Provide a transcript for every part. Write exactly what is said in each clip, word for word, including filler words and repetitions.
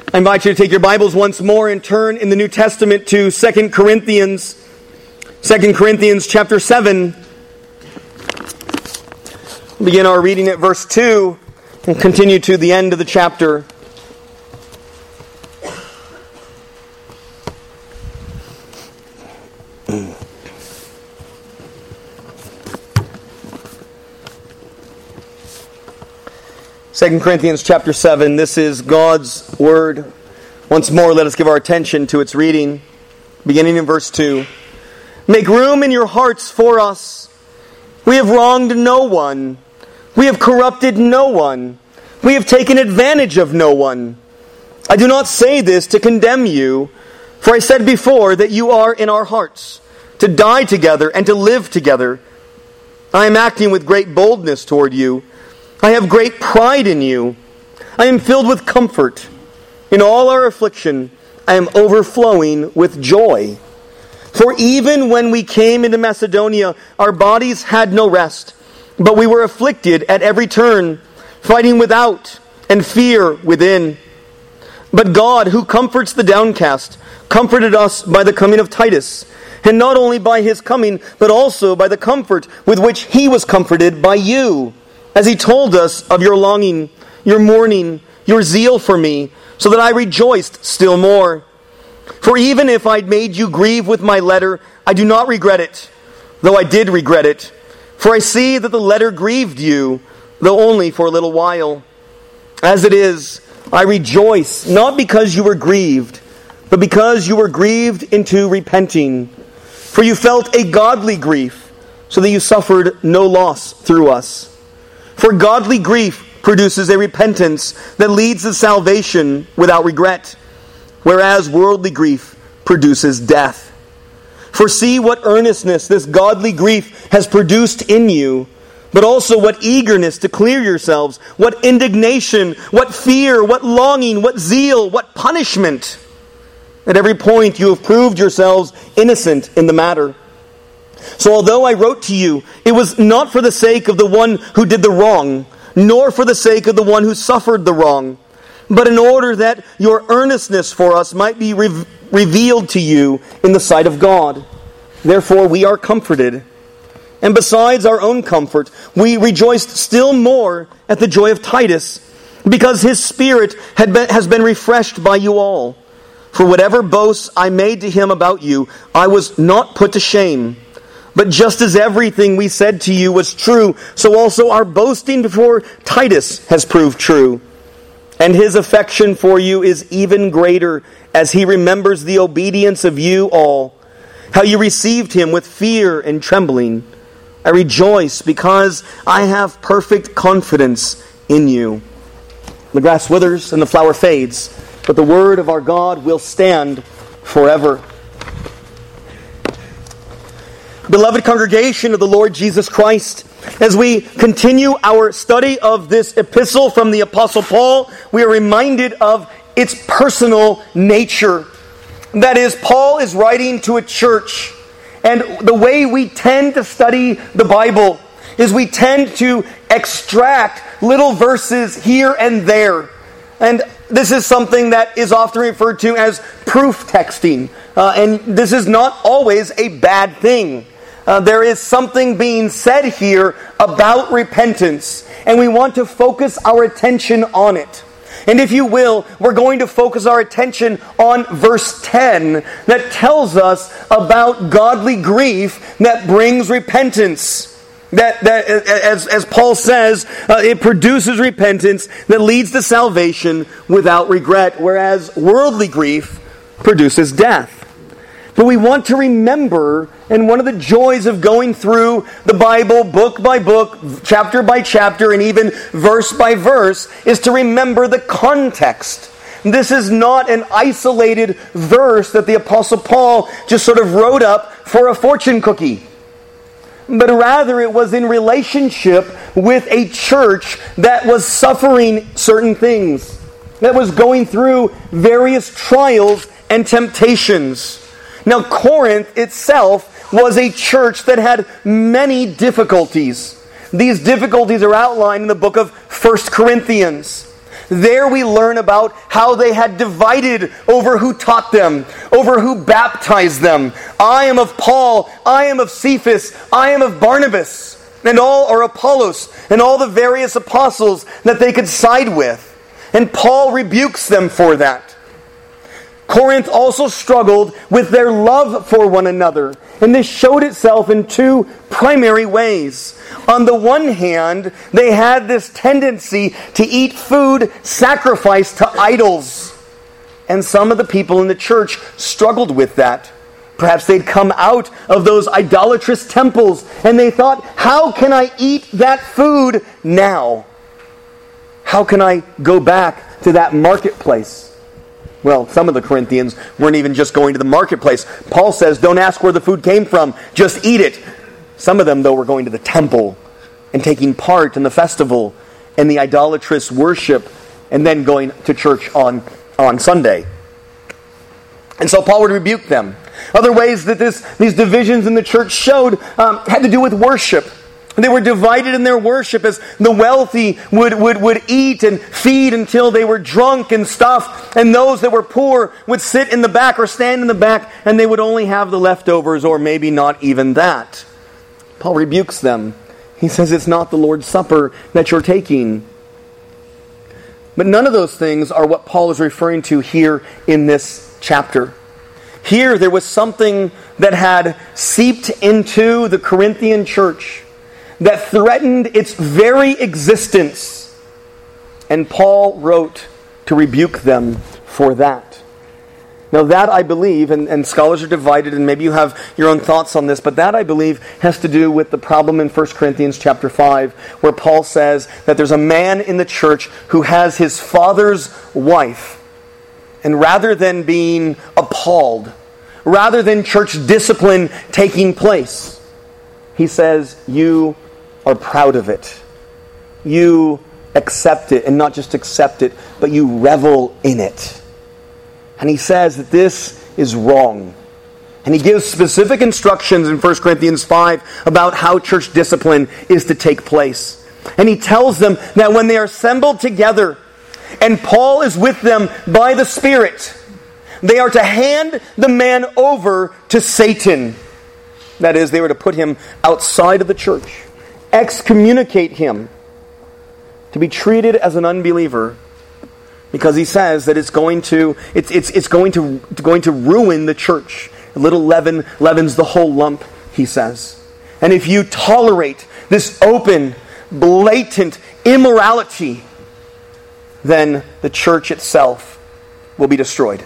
I invite you to take your Bibles once more and turn in the New Testament to Second Corinthians. Second Corinthians chapter seven. We'll begin our reading at verse two and continue to the end of the chapter. Second Corinthians chapter seven, this is God's Word. Once more, let us give our attention to its reading, beginning in verse two. Make room in your hearts for us. We have wronged no one. We have corrupted no one. We have taken advantage of no one. I do not say this to condemn you, for I said before that you are in our hearts, to die together and to live together. I am acting with great boldness toward you. I have great pride in you. I am filled with comfort. In all our affliction, I am overflowing with joy. For even when we came into Macedonia, our bodies had no rest, but we were afflicted at every turn, fighting without and fear within. But God, who comforts the downcast, comforted us by the coming of Titus, and not only by his coming, but also by the comfort with which he was comforted by you, as he told us of your longing, your mourning, your zeal for me, so that I rejoiced still more. For even if I'd made you grieve with my letter, I do not regret it, though I did regret it. For I see that the letter grieved you, though only for a little while. As it is, I rejoice, not because you were grieved, but because you were grieved into repenting. For you felt a godly grief, so that you suffered no loss through us. For godly grief produces a repentance that leads to salvation without regret, whereas worldly grief produces death. For see what earnestness this godly grief has produced in you, but also what eagerness to clear yourselves, what indignation, what fear, what longing, what zeal, what punishment. At every point you have proved yourselves innocent in the matter. So although I wrote to you, it was not for the sake of the one who did the wrong, nor for the sake of the one who suffered the wrong, but in order that your earnestness for us might be re- revealed to you in the sight of God. Therefore we are comforted. And besides our own comfort, we rejoiced still more at the joy of Titus, because his spirit had been, has been refreshed by you all. For whatever boasts I made to him about you, I was not put to shame. But just as everything we said to you was true, so also our boasting before Titus has proved true. And his affection for you is even greater, as he remembers the obedience of you all, how you received him with fear and trembling. I rejoice because I have perfect confidence in you. The grass withers and the flower fades, but the word of our God will stand forever. Beloved congregation of the Lord Jesus Christ, as we continue our study of this epistle from the Apostle Paul, we are reminded of its personal nature. That is, Paul is writing to a church, and the way we tend to study the Bible is we tend to extract little verses here and there. And this is something that is often referred to as proof texting. Uh, and this is not always a bad thing. Uh, there is something being said here about repentance, and we want to focus our attention on it. And if you will, we're going to focus our attention on verse ten that tells us about godly grief that brings repentance. That, that as, as Paul says, uh, it produces repentance that leads to salvation without regret, whereas worldly grief produces death. But we want to remember, and one of the joys of going through the Bible book by book, chapter by chapter, and even verse by verse, is to remember the context. This is not an isolated verse that the Apostle Paul just sort of wrote up for a fortune cookie. But rather it was in relationship with a church that was suffering certain things, that was going through various trials and temptations. Now, Corinth itself was a church that had many difficulties. These difficulties are outlined in the book of First Corinthians. There we learn about how they had divided over who taught them, over who baptized them. I am of Paul, I am of Cephas, I am of Barnabas, and all are Apollos, and all the various apostles that they could side with. And Paul rebukes them for that. Corinth also struggled with their love for one another, and this showed itself in two primary ways. On the one hand, they had this tendency to eat food sacrificed to idols, and some of the people in the church struggled with that. Perhaps they'd come out of those idolatrous temples, and they thought, how can I eat that food now? How can I go back to that marketplace? Well, some of the Corinthians weren't even just going to the marketplace. Paul says, don't ask where the food came from, just eat it. Some of them, though, were going to the temple and taking part in the festival and the idolatrous worship and then going to church on, on Sunday. And so Paul would rebuke them. Other ways that this, these divisions in the church showed um, had to do with worship. They were divided in their worship as the wealthy would, would, would eat and feed until they were drunk and stuff, and those that were poor would sit in the back or stand in the back, and they would only have the leftovers or maybe not even that. Paul rebukes them. He says it's not the Lord's Supper that you're taking. But none of those things are what Paul is referring to here in this chapter. Here there was something that had seeped into the Corinthian church that threatened its very existence. And Paul wrote to rebuke them for that. Now that, I believe, and, and scholars are divided, and maybe you have your own thoughts on this, but that, I believe, has to do with the problem in First Corinthians chapter five, where Paul says that there's a man in the church who has his father's wife. And rather than being appalled, rather than church discipline taking place, he says, you are proud of it. You accept it, and not just accept it, but you revel in it. And he says that this is wrong. And he gives specific instructions in First Corinthians five about how church discipline is to take place. And he tells them that when they are assembled together, and Paul is with them by the Spirit, they are to hand the man over to Satan. That is, they were to put him outside of the church, excommunicate him, to be treated as an unbeliever, because he says that it's going to it's it's it's going to going to ruin the church. A little leaven leavens the whole lump, he says. And if you tolerate this open, blatant immorality, then the church itself will be destroyed.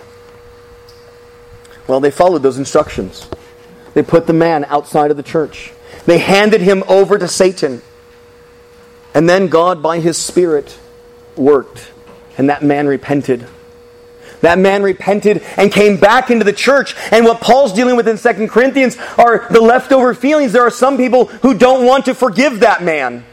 Well, they followed those instructions. They put the man outside of the church. They handed him over to Satan. And then God, by His Spirit, worked. And that man repented. That man repented and came back into the church. And what Paul's dealing with in Second Corinthians are the leftover feelings. There are some people who don't want to forgive that man.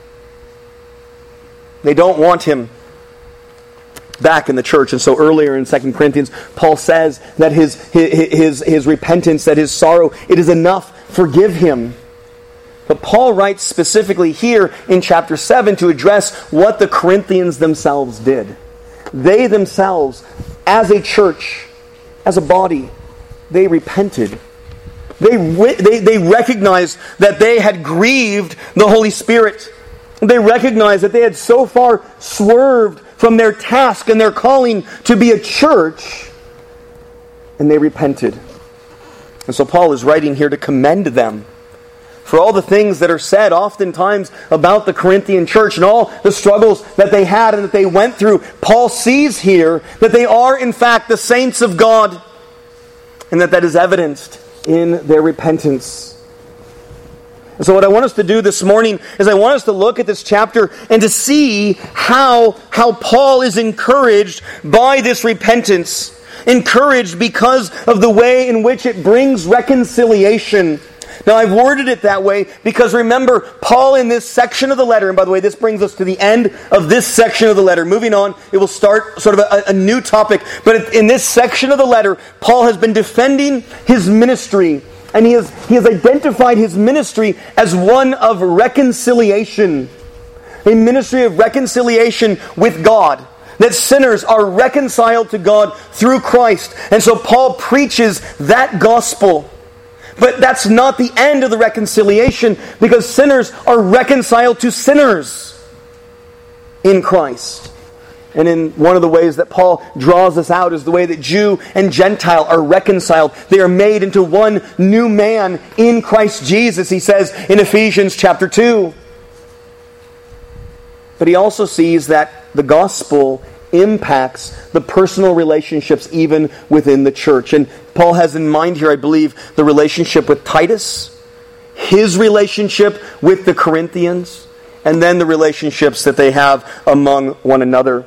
They don't want him back in the church. And so earlier in Second Corinthians, Paul says that his, his, his, his repentance, that his sorrow, it is enough. Forgive him. But Paul writes specifically here in chapter seven to address what the Corinthians themselves did. They themselves, as a church, as a body, they repented. They, they, they recognized that they had grieved the Holy Spirit. They recognized that they had so far swerved from their task and their calling to be a church, and they repented. And so Paul is writing here to commend them for all the things that are said oftentimes about the Corinthian church and all the struggles that they had and that they went through. Paul sees here that they are in fact the saints of God, and that that is evidenced in their repentance. And so what I want us to do this morning is I want us to look at this chapter and to see how, how Paul is encouraged by this repentance. Encouraged because of the way in which it brings reconciliation. Now, I've worded it that way because remember, Paul in this section of the letter, and by the way, this brings us to the end of this section of the letter. Moving on, it will start sort of a, a new topic. But in this section of the letter, Paul has been defending his ministry, and he has, he has identified his ministry as one of reconciliation. A ministry of reconciliation with God. that sinners are reconciled to God through Christ. And so Paul preaches that gospel. But that's not the end of the reconciliation, because sinners are reconciled to sinners in Christ. And in one of the ways that Paul draws this out is the way that Jew and Gentile are reconciled. They are made into one new man in Christ Jesus, he says in Ephesians chapter two. But he also sees that the gospel impacts the personal relationships even within the church. And Paul has in mind here, I believe, the relationship with Titus, his relationship with the Corinthians, and then the relationships that they have among one another.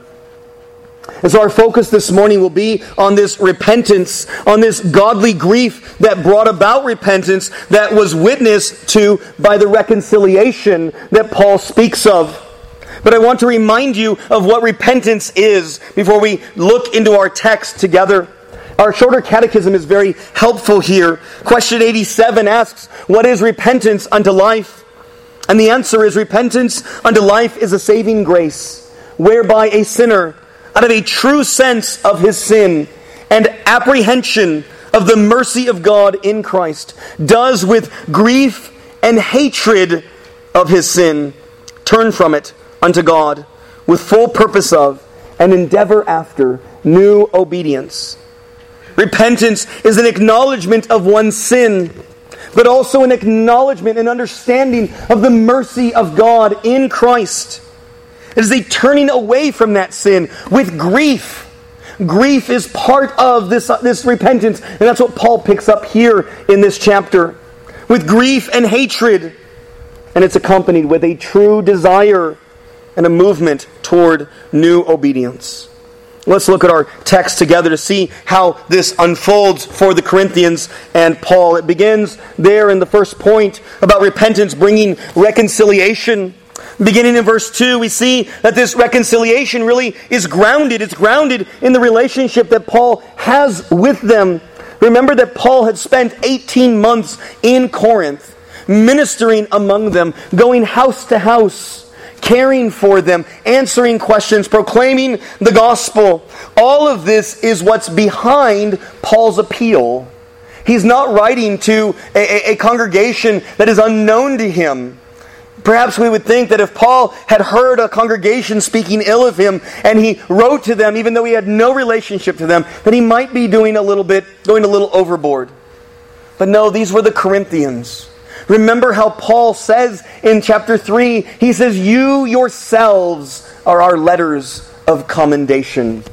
And so our focus this morning will be on this repentance, on this godly grief that brought about repentance, that was witnessed to by the reconciliation that Paul speaks of. But I want to remind you of what repentance is before we look into our text together. Our shorter catechism is very helpful here. Question eighty-seven asks, what is repentance unto life? And the answer is, repentance unto life is a saving grace, whereby a sinner, out of a true sense of his sin and apprehension of the mercy of God in Christ, does with grief and hatred of his sin turn from it unto God, with full purpose of and endeavor after new obedience. Repentance is an acknowledgement of one's sin, but also an acknowledgement and understanding of the mercy of God in Christ. It is a turning away from that sin with grief. Grief is part of this, uh, this repentance, and that's what Paul picks up here in this chapter. With grief and hatred, and it's accompanied with a true desire and a movement toward new obedience. Let's look at our text together to see how this unfolds for the Corinthians and Paul. It begins there in the first point about repentance bringing reconciliation. Beginning in verse two, we see that this reconciliation really is grounded. It's grounded in the relationship that Paul has with them. Remember that Paul had spent eighteen months in Corinth, ministering among them, going house to house, caring for them, answering questions, proclaiming the gospel. All of this is what's behind Paul's appeal. He's not writing to a, a, a congregation that is unknown to him. Perhaps we would think that if Paul had heard a congregation speaking ill of him and he wrote to them, even though he had no relationship to them, that he might be doing a little bit, going a little overboard. But no, these were the Corinthians. Remember how Paul says in chapter three, he says, you yourselves are our letters of commendation,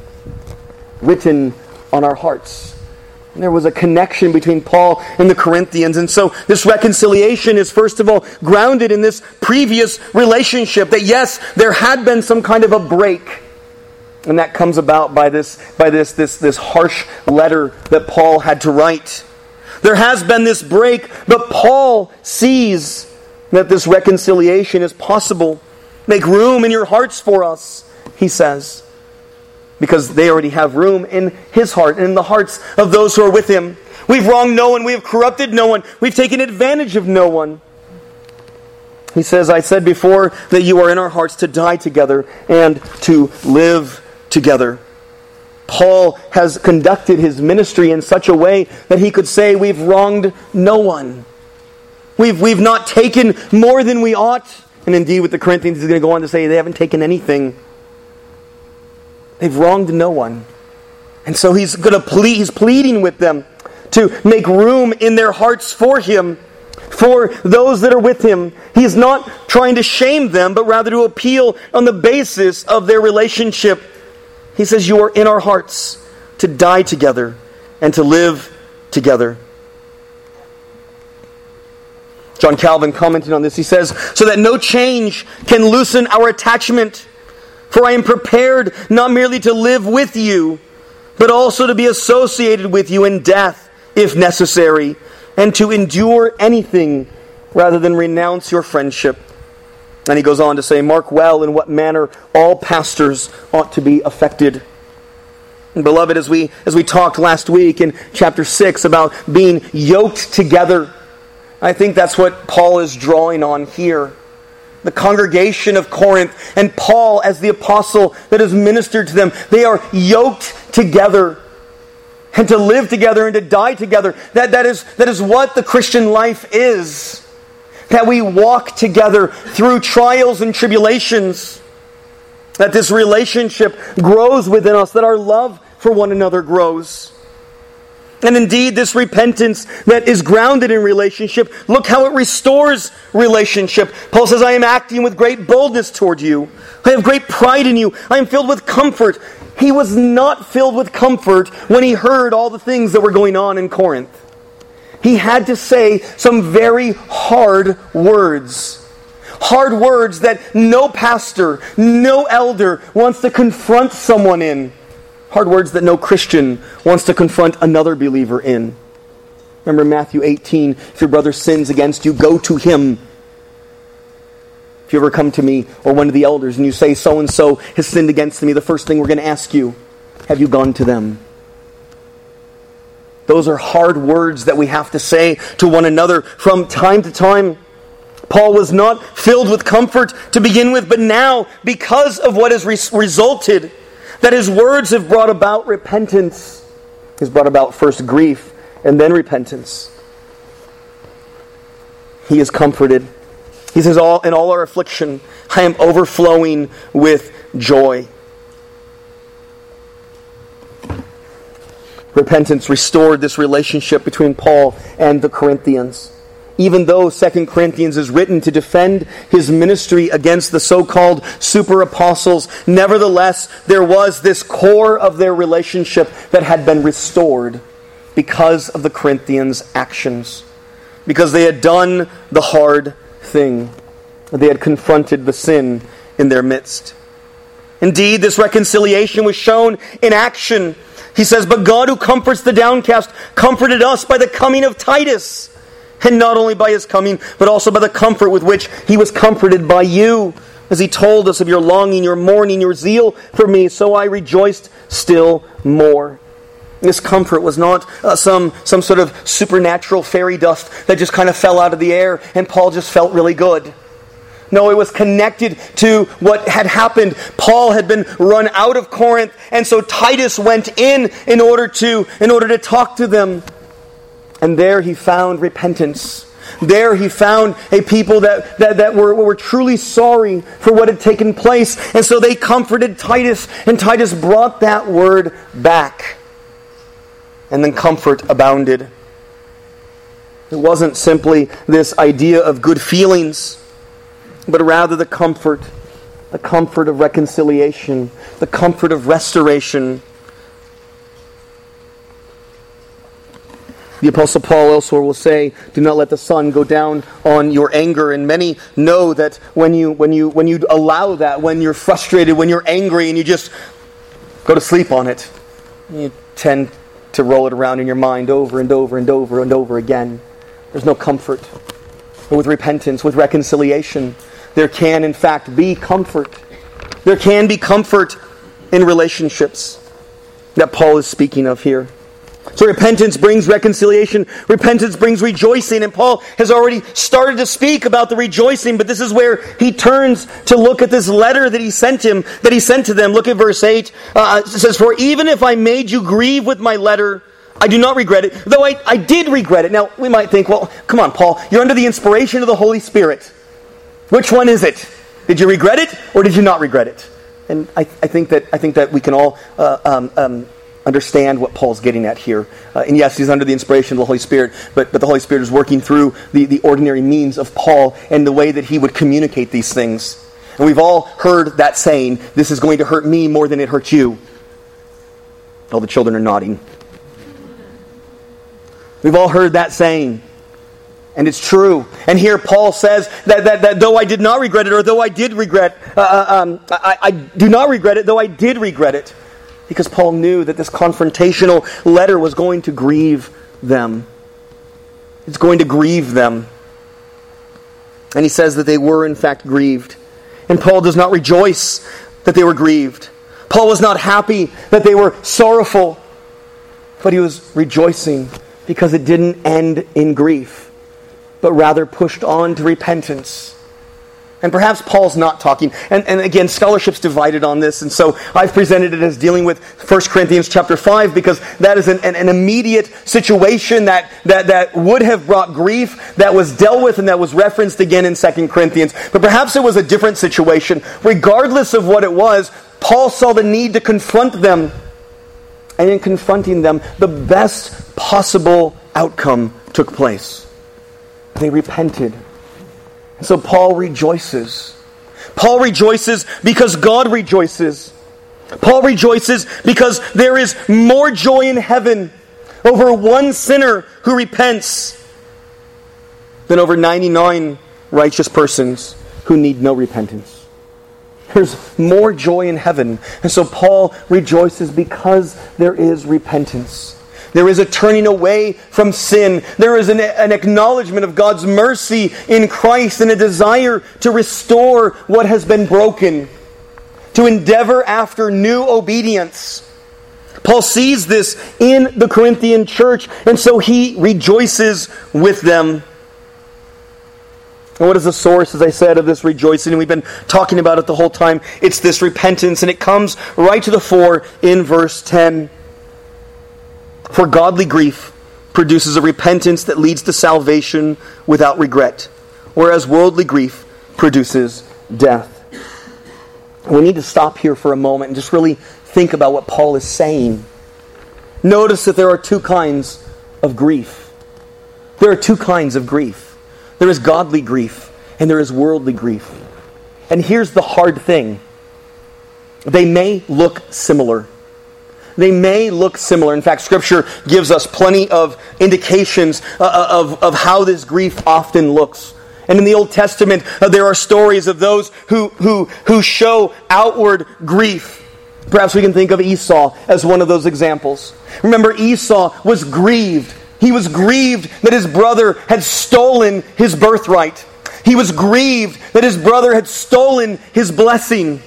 written on our hearts. And there was a connection between Paul and the Corinthians. And so this reconciliation is first of all grounded in this previous relationship, that yes, there had been some kind of a break. And that comes about by this, by this, this, this harsh letter that Paul had to write. There has been this break, but Paul sees that this reconciliation is possible. Make room in your hearts for us, he says. Because they already have room in his heart and in the hearts of those who are with him. We've wronged no one. We have corrupted no one. We've taken advantage of no one. He says, I said before that you are in our hearts to die together and to live together. Paul has conducted his ministry in such a way that he could say we've wronged no one. We've, we've not taken more than we ought. And indeed with the Corinthians he's going to go on to say they haven't taken anything. They've wronged no one. And so he's going to plead, he's pleading with them to make room in their hearts for him, for those that are with him. He's not trying to shame them, but rather to appeal on the basis of their relationship. He says, you are in our hearts to die together and to live together. John Calvin commented on this. He says, so that no change can loosen our attachment. For I am prepared not merely to live with you, but also to be associated with you in death, if necessary, and to endure anything rather than renounce your friendship. And he goes on to say, mark well in what manner all pastors ought to be affected. And beloved, as we as we talked last week in chapter six about being yoked together, I think that's what Paul is drawing on here. the congregation of Corinth, and Paul as the apostle that has ministered to them. They are yoked together. And to live together and to die together. That, that, is, that is what the Christian life is. That we walk together through trials and tribulations. That this relationship grows within us. That our love for one another grows. And indeed, this repentance that is grounded in relationship, look how it restores relationship. Paul says, I am acting with great boldness toward you. I have great pride in you. I am filled with comfort. He was not filled with comfort when he heard all the things that were going on in Corinth. He had to say some very hard words. Hard words that no pastor, no elder wants to confront someone in. Hard words that no Christian wants to confront another believer in. Remember Matthew eighteen, if your brother sins against you, go to him. If you ever come to me or one of the elders and you say so-and-so has sinned against me, the first thing we're going to ask you, have you gone to them? Those are hard words that we have to say to one another from time to time. Paul was not filled with comfort to begin with, but now, because of what has res- resulted, that his words have brought about repentance. He's brought about first grief and then repentance. He is comforted. He says, all in all our affliction, I am overflowing with joy. Repentance restored this relationship between Paul and the Corinthians. Even though Second Corinthians is written to defend his ministry against the so-called super apostles, nevertheless, there was this core of their relationship that had been restored because of the Corinthians' actions. Because they had done the hard thing. They had confronted the sin in their midst. Indeed, this reconciliation was shown in action. He says, but God who comforts the downcast comforted us by the coming of Titus. And not only by his coming, but also by the comfort with which he was comforted by you. As he told us of your longing, your mourning, your zeal for me, so I rejoiced still more. This comfort was not uh, some, some sort of supernatural fairy dust that just kind of fell out of the air and Paul just felt really good. No, it was connected to what had happened. Paul had been run out of Corinth, and so Titus went in in order to, in order to talk to them. And there he found repentance. There he found a people that, that, that were, were truly sorry for what had taken place. And so they comforted Titus, and Titus brought that word back. And then comfort abounded. It wasn't simply this idea of good feelings, but rather the comfort, the comfort of reconciliation, the comfort of restoration. The Apostle Paul elsewhere will say, do not let the sun go down on your anger. And many know that when you when you when you allow that, when you're frustrated, when you're angry, and you just go to sleep on it, you tend to roll it around in your mind over and over and over and over again. There's no comfort. But with repentance, with reconciliation, there can in fact be comfort. There can be comfort in relationships that Paul is speaking of here. So repentance brings reconciliation. Repentance brings rejoicing. And Paul has already started to speak about the rejoicing, but this is where he turns to look at this letter that he sent him, that he sent to them. Look at verse eight. Uh, it says, for even if I made you grieve with my letter, I do not regret it, though I, I did regret it. Now, we might think, well, come on, Paul, you're under the inspiration of the Holy Spirit. Which one is it? Did you regret it, or did you not regret it? And I, I think that I think that we can all uh, um, um, understand what Paul's getting at here. Uh, and yes, he's under the inspiration of the Holy Spirit, but, but the Holy Spirit is working through the, the ordinary means of Paul and the way that he would communicate these things. And we've all heard that saying, this is going to hurt me more than it hurts you. All the children are nodding. We've all heard that saying. And it's true. And here Paul says that, that, that though I did not regret it, or though I did regret, uh, um, I, I do not regret it, though I did regret it. Because Paul knew that this confrontational letter was going to grieve them. It's going to grieve them. And he says that they were in fact grieved. And Paul does not rejoice that they were grieved. Paul was not happy that they were sorrowful. But he was rejoicing because it didn't end in grief, but rather pushed on to repentance. And perhaps Paul's not talking. And, and again, scholarship's divided on this. And so I've presented it as dealing with First Corinthians chapter five because that is an, an, an immediate situation that, that, that would have brought grief, that was dealt with and that was referenced again in Second Corinthians. But perhaps it was a different situation. Regardless of what it was, Paul saw the need to confront them. And in confronting them, the best possible outcome took place. They repented. So Paul rejoices. Paul rejoices because God rejoices. Paul rejoices because there is more joy in heaven over one sinner who repents than over ninety-nine righteous persons who need no repentance. There's more joy in heaven. And so Paul rejoices because there is repentance. There is a turning away from sin. There is an, an acknowledgement of God's mercy in Christ and a desire to restore what has been broken, to endeavor after new obedience. Paul sees this in the Corinthian church, and so he rejoices with them. And what is the source, as I said, of this rejoicing? And we've been talking about it the whole time. It's this repentance, and it comes right to the fore in verse ten. For godly grief produces a repentance that leads to salvation without regret, whereas worldly grief produces death. We need to stop here for a moment and just really think about what Paul is saying. Notice that there are two kinds of grief. There are two kinds of grief. There is godly grief and there is worldly grief. And here's the hard thing. They may look similar. They may look similar. In fact, Scripture gives us plenty of indications uh, of, of how this grief often looks. And in the Old Testament, uh, there are stories of those who, who, who show outward grief. Perhaps we can think of Esau as one of those examples. Remember, Esau was grieved. He was grieved that his brother had stolen his birthright. He was grieved that his brother had stolen his blessing.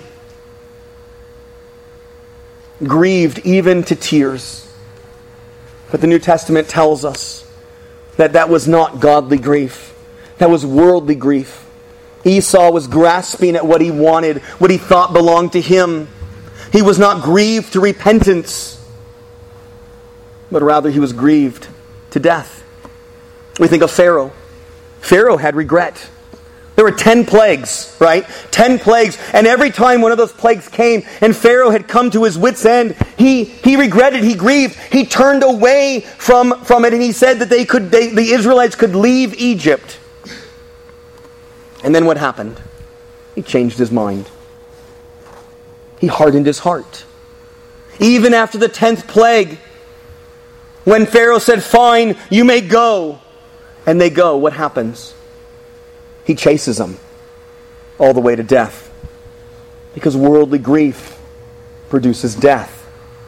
Grieved even to tears. But the New Testament tells us that that was not godly grief. That was worldly grief. Esau was grasping at what he wanted, what he thought belonged to him. He was not grieved to repentance, but rather he was grieved to death. We think of Pharaoh. Pharaoh had regret. There were ten plagues, right? Ten plagues. And every time one of those plagues came and Pharaoh had come to his wit's end, he, he regretted, he grieved, he turned away from, from it, and he said that they could, they, the Israelites could leave Egypt. And then what happened? He changed his mind. He hardened his heart. Even after the tenth plague, when Pharaoh said, "Fine, you may go," and they go, what happens? He chases them all the way to death. Because worldly grief produces death.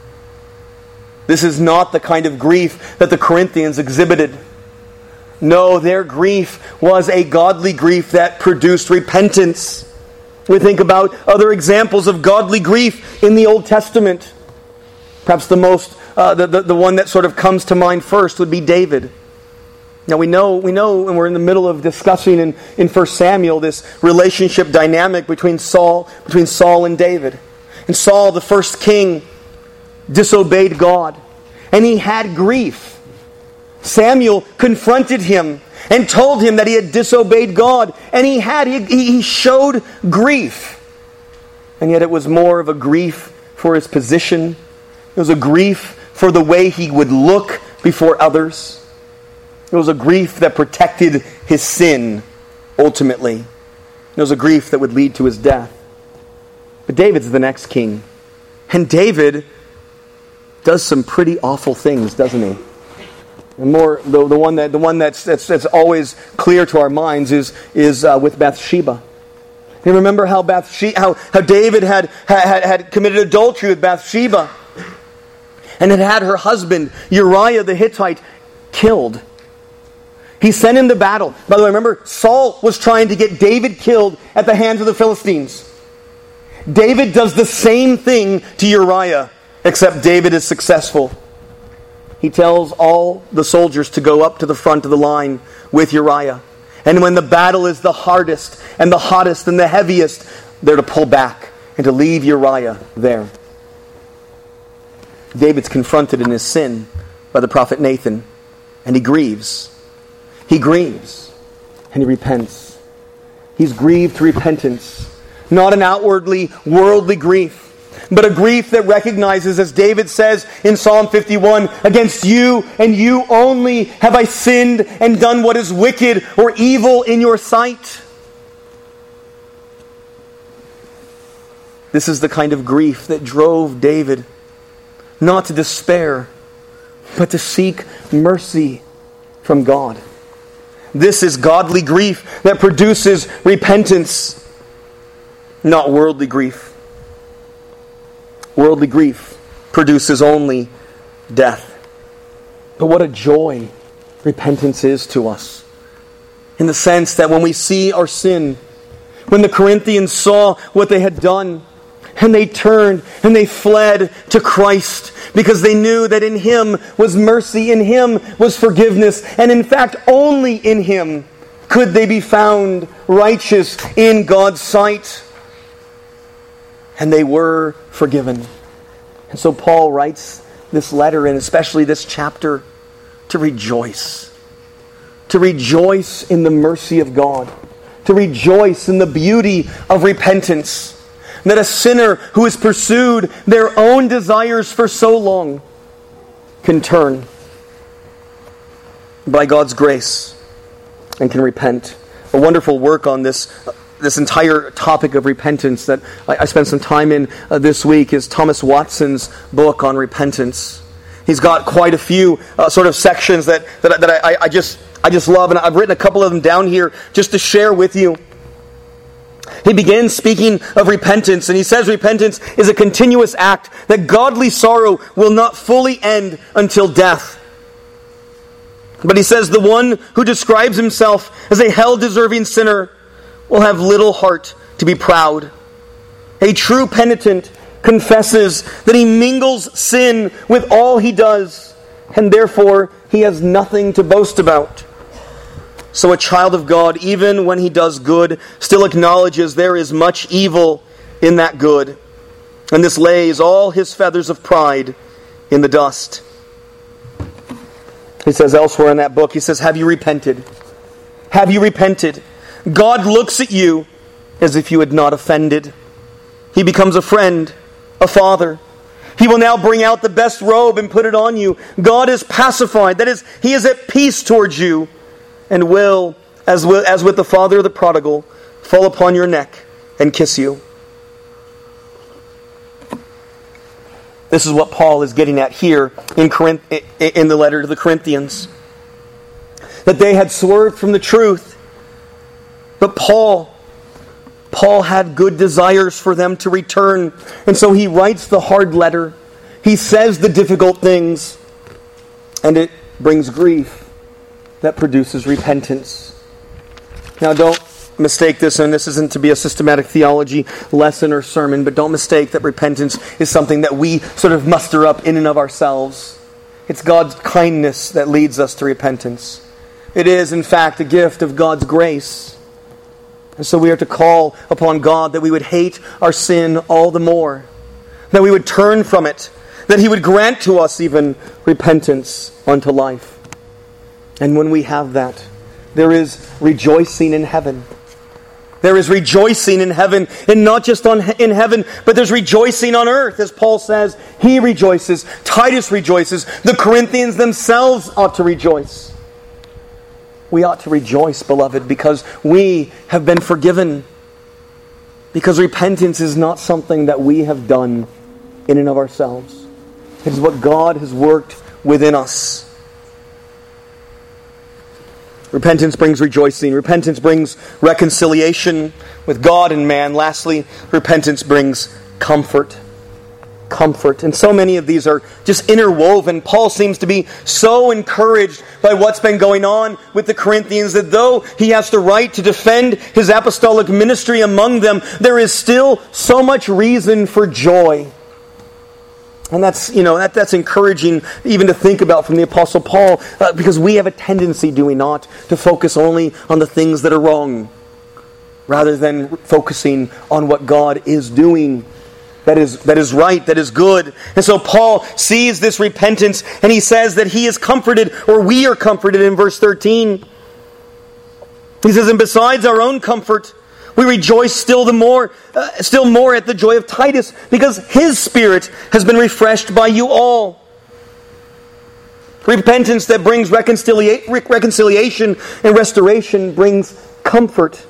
This is not the kind of grief that the Corinthians exhibited. No, their grief was a godly grief that produced repentance. We think about other examples of godly grief in the Old Testament. Perhaps the most, uh, the, the, the one that sort of comes to mind first would be David. Now we know, we know, and we're in the middle of discussing in, in First Samuel this relationship dynamic between Saul, between Saul and David. And Saul, the first king, disobeyed God, and he had grief. Samuel confronted him and told him that he had disobeyed God, and he had, he, he showed grief. And yet it was more of a grief for his position. It was a grief for the way he would look before others. It was a grief that protected his sin, ultimately. It was a grief that would lead to his death. But David's the next king. And David does some pretty awful things, doesn't he? And more, the, the one that the one that's that's, that's always clear to our minds is is uh, with Bathsheba. You remember how Bathsheba, how how David had had had committed adultery with Bathsheba, and had had her husband Uriah the Hittite killed. He sent him to battle. By the way, remember, Saul was trying to get David killed at the hands of the Philistines. David does the same thing to Uriah, except David is successful. He tells all the soldiers to go up to the front of the line with Uriah. And when the battle is the hardest and the hottest and the heaviest, they're to pull back and to leave Uriah there. David's confronted in his sin by the prophet Nathan, and he grieves. He grieves, and he repents. He's grieved to repentance. Not an outwardly worldly grief, but a grief that recognizes, as David says in Psalm fifty-one, against you and you only have I sinned and done what is wicked or evil in your sight. This is the kind of grief that drove David not to despair, but to seek mercy from God. This is godly grief that produces repentance, not worldly grief. Worldly grief produces only death. But what a joy repentance is to us. In the sense that when we see our sin, when the Corinthians saw what they had done, and they turned and they fled to Christ because they knew that in Him was mercy, in Him was forgiveness, and in fact only in Him could they be found righteous in God's sight. And they were forgiven. And so Paul writes this letter, and especially this chapter, to rejoice. To rejoice in the mercy of God. To rejoice in the beauty of repentance. That a sinner who has pursued their own desires for so long can turn by God's grace and can repent. A wonderful work on this this entire topic of repentance that I, I spent some time in uh, this week is Thomas Watson's book on repentance. He's got quite a few uh, sort of sections that, that, that I, I, just, I just love, and I've written a couple of them down here just to share with you. He begins speaking of repentance, and he says repentance is a continuous act, that godly sorrow will not fully end until death. But he says the one who describes himself as a hell-deserving sinner will have little heart to be proud. A true penitent confesses that he mingles sin with all he does, and therefore he has nothing to boast about. So a child of God, even when he does good, still acknowledges there is much evil in that good. And this lays all his feathers of pride in the dust. He says elsewhere in that book, he says, have you repented? Have you repented? God looks at you as if you had not offended. He becomes a friend, a father. He will now bring out the best robe and put it on you. God is pacified. That is, He is at peace towards you. And will, as with, as with the father of the prodigal, fall upon your neck and kiss you. This is what Paul is getting at here in, Corinth, in the letter to the Corinthians. That they had swerved from the truth. But Paul, Paul had good desires for them to return. And so he writes the hard letter. He says the difficult things. And it brings grief that produces repentance. Now don't mistake this, and this isn't to be a systematic theology lesson or sermon, but don't mistake that repentance is something that we sort of muster up in and of ourselves. It's God's kindness that leads us to repentance. It is, in fact, a gift of God's grace. And so we are to call upon God that we would hate our sin all the more, that we would turn from it, that He would grant to us even repentance unto life. And when we have that, there is rejoicing in heaven. There is rejoicing in heaven, and not just on in heaven, but there's rejoicing on earth. As Paul says, he rejoices, Titus rejoices, the Corinthians themselves ought to rejoice. We ought to rejoice, beloved, because we have been forgiven. Because repentance is not something that we have done in and of ourselves. It is what God has worked within us. Repentance brings rejoicing. Repentance brings reconciliation with God and man. Lastly, repentance brings comfort. Comfort. And so many of these are just interwoven. Paul seems to be so encouraged by what's been going on with the Corinthians that though he has the right to defend his apostolic ministry among them, there is still so much reason for joy. And that's, you know, that, that's encouraging even to think about from the Apostle Paul, uh, because we have a tendency, do we not, to focus only on the things that are wrong, rather than focusing on what God is doing. That is, that is right, that is good. And so Paul sees this repentance, and he says that he is comforted, or we are comforted in verse thirteen. He says, and besides our own comfort, we rejoice still the more, uh, still more at the joy of Titus, because his spirit has been refreshed by you all. Repentance that brings reconcilia- reconciliation and restoration brings comfort.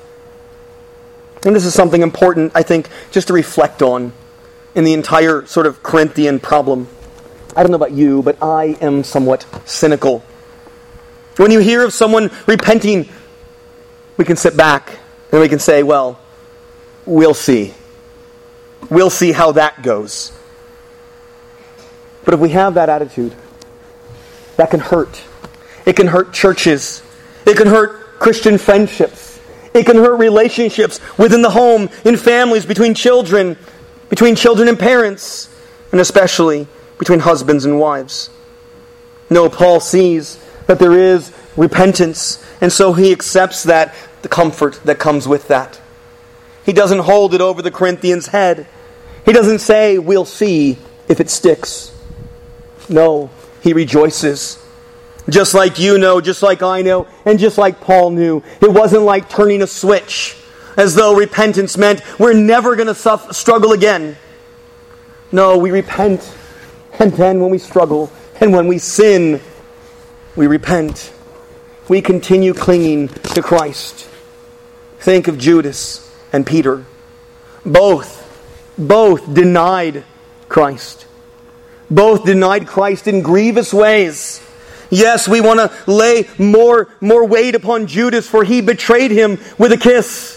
And this is something important, I think, just to reflect on in the entire sort of Corinthian problem. I don't know about you, but I am somewhat cynical. When you hear of someone repenting, we can sit back and we can say, well, we'll see. We'll see how that goes. But if we have that attitude, that can hurt. It can hurt churches. It can hurt Christian friendships. It can hurt relationships within the home, in families, between children, between children and parents, and especially between husbands and wives. No, Paul sees that there is repentance, and so he accepts that, the comfort that comes with that. He doesn't hold it over the Corinthians' head. He doesn't say, we'll see if it sticks. No, he rejoices. Just like you know, just like I know, and just like Paul knew. It wasn't like turning a switch, as though repentance meant we're never going to suffer, struggle again. No, we repent, and then when we struggle, and when we sin, we repent. We continue clinging to Christ. Think of Judas and Peter. Both, both denied Christ. Both denied Christ in grievous ways. Yes, we want to lay more, more weight upon Judas, for he betrayed him with a kiss.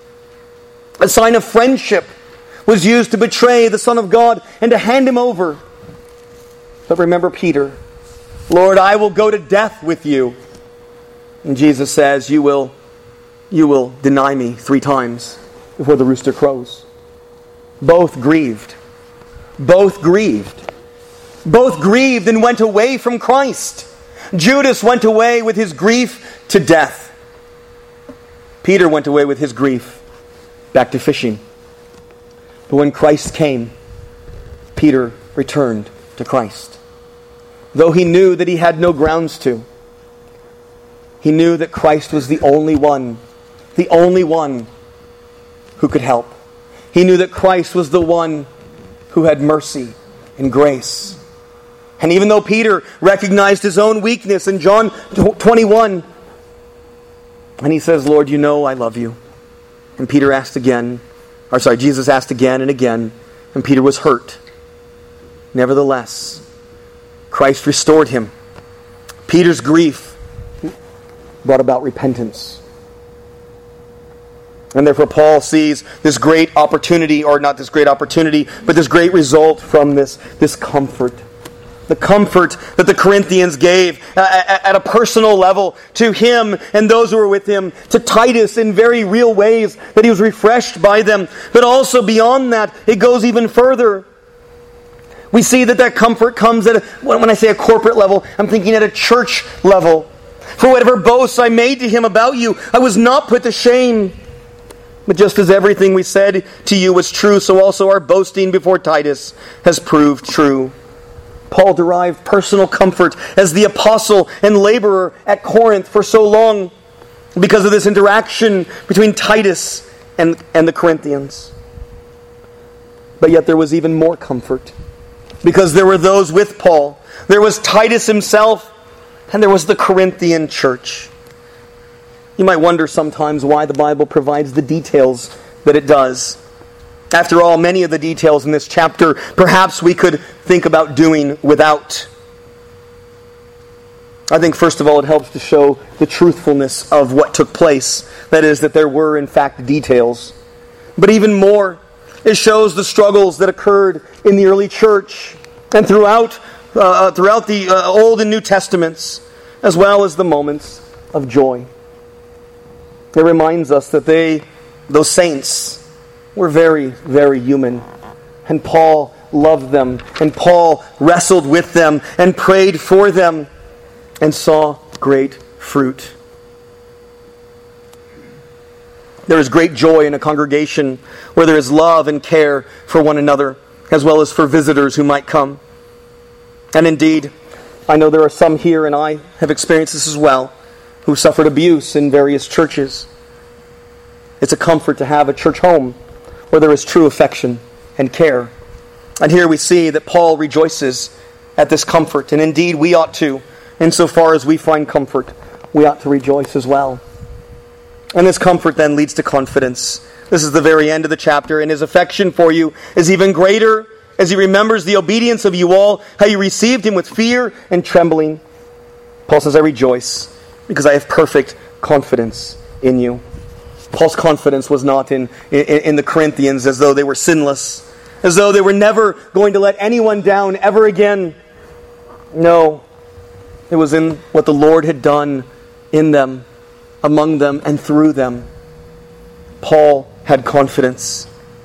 A sign of friendship was used to betray the Son of God and to hand him over. But remember Peter. Lord, I will go to death with you. And Jesus says, you will, you will deny me three times before the rooster crows. Both grieved. Both grieved. Both grieved and went away from Christ. Judas went away with his grief to death. Peter went away with his grief back to fishing. But when Christ came, Peter returned to Christ. Though he knew that he had no grounds to. He knew that Christ was the only one, the only one who could help. He knew that Christ was the one who had mercy and grace. And even though Peter recognized his own weakness in John twenty-one, and he says, Lord, you know I love you. And Peter asked again, or sorry, Jesus asked again and again, and Peter was hurt. Nevertheless, Christ restored him. Peter's grief brought about repentance. And therefore Paul sees this great opportunity, or not this great opportunity, but this great result from this, this comfort. The comfort that the Corinthians gave at a personal level to him and those who were with him, to Titus in very real ways, that he was refreshed by them. But also beyond that, it goes even further. We see that that comfort comes at a, when I say a corporate level, I'm thinking at a church level. For whatever boasts I made to him about you, I was not put to shame. But just as everything we said to you was true, so also our boasting before Titus has proved true. Paul derived personal comfort as the apostle and laborer at Corinth for so long because of this interaction between Titus and, and the Corinthians. But yet there was even more comfort because there were those with Paul. There was Titus himself, and there was the Corinthian church. You might wonder sometimes why the Bible provides the details that it does. After all, many of the details in this chapter, perhaps we could think about doing without. I think, first of all, it helps to show the truthfulness of what took place. That is, that there were, in fact, details. But even more, it shows the struggles that occurred in the early church and throughout, uh, throughout the uh, Old and New Testaments, as well as the moments of joy. It reminds us that they, those saints, were very, very human. And Paul loved them, and Paul wrestled with them and prayed for them and saw great fruit. There is great joy in a congregation where there is love and care for one another, as well as for visitors who might come. And indeed, I know there are some here, and I have experienced this as well, who suffered abuse in various churches. It's a comfort to have a church home where there is true affection and care. And here we see that Paul rejoices at this comfort, and indeed we ought to. Insofar as we find comfort, we ought to rejoice as well. And this comfort then leads to confidence. This is the very end of the chapter, and his affection for you is even greater as he remembers the obedience of you all, how you received him with fear and trembling. Paul says, I rejoice because I have perfect confidence in you. Paul's confidence was not in, in, in the Corinthians as though they were sinless, as though they were never going to let anyone down ever again. No, it was in what the Lord had done in them, among them, and through them. Paul had confidence.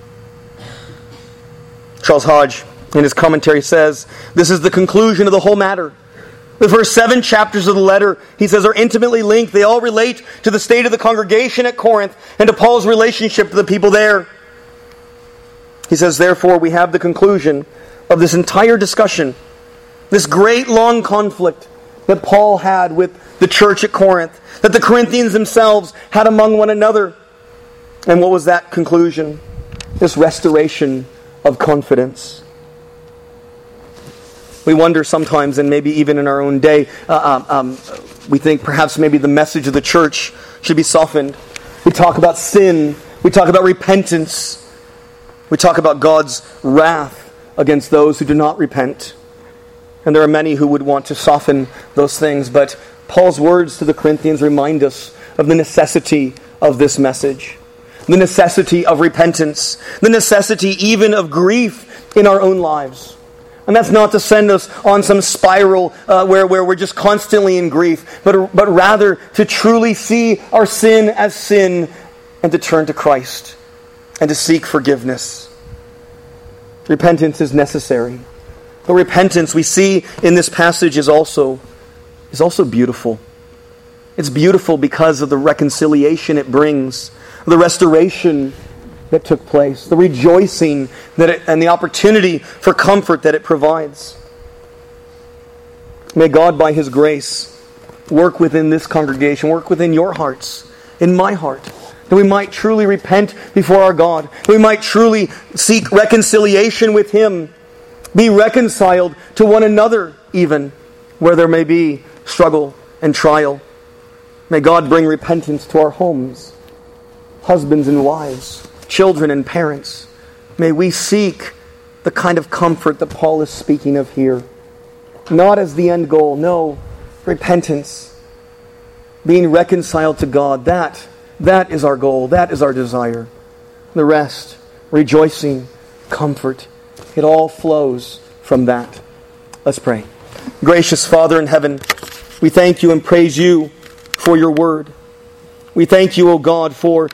Charles Hodge, in his commentary, says, this is the conclusion of the whole matter. The first seven chapters of the letter, he says, are intimately linked. They all relate to the state of the congregation at Corinth and to Paul's relationship to the people there. He says, therefore, we have the conclusion of this entire discussion, this great long conflict that Paul had with the church at Corinth, that the Corinthians themselves had among one another. And what was that conclusion? This restoration of confidence. We wonder sometimes, and maybe even in our own day, uh, um, um, we think perhaps maybe the message of the church should be softened. We talk about sin. We talk about repentance. We talk about God's wrath against those who do not repent. And there are many who would want to soften those things, but Paul's words to the Corinthians remind us of the necessity of this message, the necessity of repentance, the necessity even of grief in our own lives. And that's not to send us on some spiral uh, where, where we're just constantly in grief, but, but rather to truly see our sin as sin and to turn to Christ and to seek forgiveness. Repentance is necessary. The repentance we see in this passage is also, is also beautiful. It's beautiful because of the reconciliation it brings, the restoration that took place, the rejoicing that it, and the opportunity for comfort that it provides. May God, by His grace, work within this congregation, work within your hearts, in my heart, that we might truly repent before our God, that we might truly seek reconciliation with Him, be reconciled to one another even, where there may be struggle and trial. May God bring repentance to our homes, husbands and wives, children and parents. May we seek the kind of comfort that Paul is speaking of here. Not as the end goal, no, repentance. Being reconciled to God, that, that is our goal, that is our desire. The rest, rejoicing, comfort, it all flows from that. Let's pray. Gracious Father in heaven, we thank you and praise you for your word. We thank you, O God, for